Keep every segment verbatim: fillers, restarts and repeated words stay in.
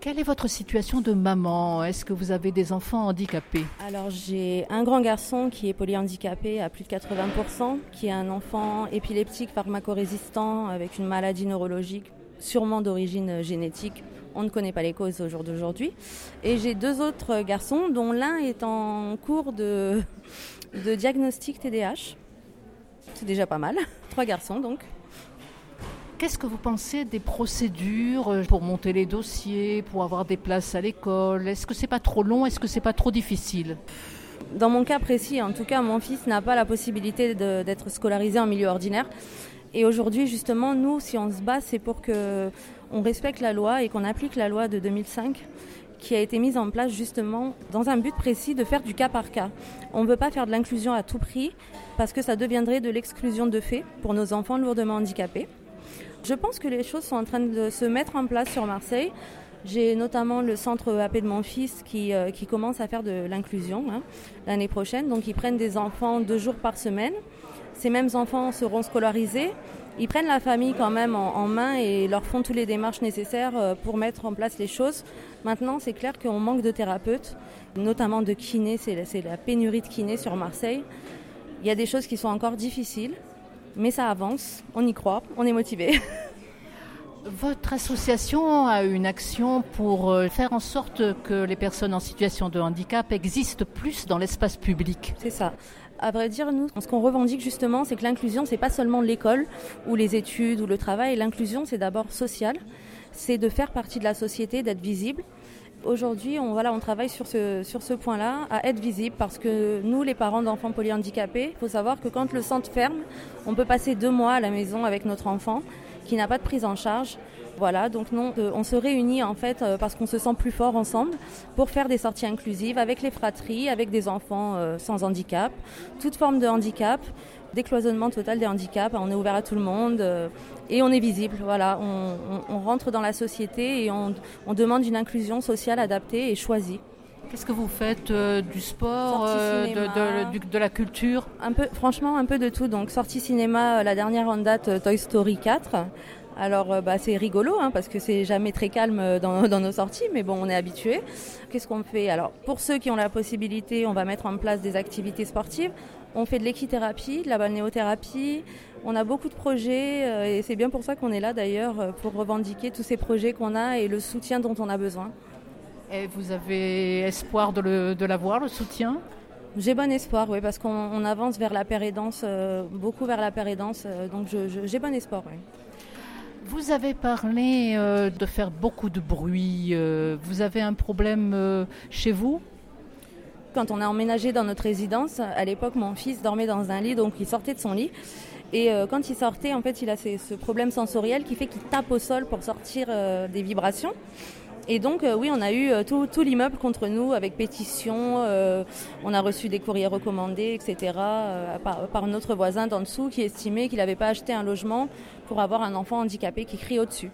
Quelle est votre situation de maman? Est-ce que vous avez des enfants handicapés? Alors j'ai un grand garçon qui est polyhandicapé à plus de quatre-vingts pour cent, qui est un enfant épileptique pharmacorésistant avec une maladie neurologique sûrement d'origine génétique. On ne connaît pas les causes au jour d'aujourd'hui. Et j'ai deux autres garçons dont l'un est en cours de, de diagnostic T D A H. C'est déjà pas mal. Trois garçons donc. Qu'est-ce que vous pensez des procédures pour monter les dossiers, pour avoir des places à l'école? Est-ce que c'est pas trop long? Est-ce que c'est pas trop difficile? Dans mon cas précis, en tout cas, mon fils n'a pas la possibilité de, d'être scolarisé en milieu ordinaire. Et aujourd'hui, justement, nous, si on se bat, c'est pour qu'on respecte la loi et qu'on applique la loi de deux mille cinq qui a été mise en place justement dans un but précis de faire du cas par cas. On ne veut pas faire de l'inclusion à tout prix parce que ça deviendrait de l'exclusion de fait pour nos enfants lourdement handicapés. Je pense que les choses sont en train de se mettre en place sur Marseille. J'ai notamment le centre A P de mon fils qui, euh, qui commence à faire de l'inclusion hein, l'année prochaine. Donc ils prennent des enfants deux jours par semaine. Ces mêmes enfants seront scolarisés. Ils prennent la famille quand même en, en main et leur font toutes les démarches nécessaires pour mettre en place les choses. Maintenant, c'est clair qu'on manque de thérapeutes, notamment de kinés. C'est la, c'est la pénurie de kinés sur Marseille. Il y a des choses qui sont encore difficiles, mais ça avance. On y croit, on est motivés. Votre association a une action pour faire en sorte que les personnes en situation de handicap existent plus dans l'espace public. C'est ça. À vrai dire, nous, ce qu'on revendique justement, c'est que l'inclusion, c'est pas seulement l'école ou les études ou le travail. L'inclusion, c'est d'abord social. C'est de faire partie de la société, d'être visible. Aujourd'hui, on, voilà, on travaille sur ce, sur ce point-là, à être visible, parce que nous, les parents d'enfants polyhandicapés, il faut savoir que quand le centre ferme, on peut passer deux mois à la maison avec notre enfant qui n'a pas de prise en charge. Voilà, donc non, on se réunit en fait parce qu'on se sent plus fort ensemble pour faire des sorties inclusives avec les fratries, avec des enfants euh, sans handicap, toute forme de handicap, décloisonnement total des handicaps, on est ouvert à tout le monde euh, et on est visible. Voilà, on, on, on rentre dans la société et on, on demande une inclusion sociale adaptée et choisie. Qu'est-ce que vous faites euh, du sport, euh, de, de, de, de la culture? Un peu, franchement, un peu de tout. Donc sortie cinéma, la dernière en date, Toy Story quatre. Alors bah, c'est rigolo hein, parce que c'est jamais très calme dans, dans nos sorties, mais bon, on est habitué. Qu'est-ce qu'on fait? Alors pour ceux qui ont la possibilité, on va mettre en place des activités sportives. On fait de l'équithérapie, de la balnéothérapie. On a beaucoup de projets euh, et c'est bien pour ça qu'on est là d'ailleurs, pour revendiquer tous ces projets qu'on a et le soutien dont on a besoin. Et vous avez espoir de, le, de l'avoir, le soutien? J'ai bon espoir, oui, parce qu'on on avance vers la pérédance, euh, beaucoup vers la pérédance, euh, donc je, je, j'ai bon espoir, oui. Vous avez parlé euh, de faire beaucoup de bruit. Euh, vous avez un problème euh, chez vous? Quand on a emménagé dans notre résidence, à l'époque, mon fils dormait dans un lit, donc il sortait de son lit. Et euh, quand il sortait, en fait, il a ces, ce problème sensoriel qui fait qu'il tape au sol pour sortir euh, des vibrations. Et donc, euh, oui, on a eu euh, tout, tout l'immeuble contre nous avec pétition. Euh, on a reçu des courriers recommandés, et cetera euh, par, par notre voisin d'en dessous qui estimait qu'il n'avait pas acheté un logement pour avoir un enfant handicapé qui crie au-dessus.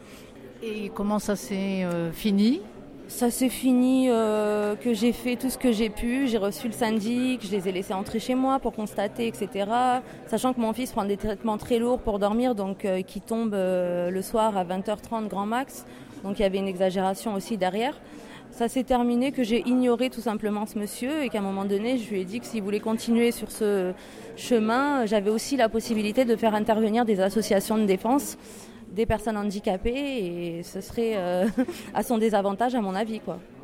Et comment ça s'est euh, fini ? Ça s'est fini euh, que j'ai fait tout ce que j'ai pu. J'ai reçu le syndic, je les ai laissés entrer chez moi pour constater, et cetera. Sachant que mon fils prend des traitements très lourds pour dormir, donc euh, qui tombe euh, le soir à vingt heures trente grand max. Donc il y avait une exagération aussi derrière. Ça s'est terminé que j'ai ignoré tout simplement ce monsieur et qu'à un moment donné, je lui ai dit que s'il voulait continuer sur ce chemin, j'avais aussi la possibilité de faire intervenir des associations de défense des personnes handicapées et ce serait euh, à son désavantage à mon avis, quoi.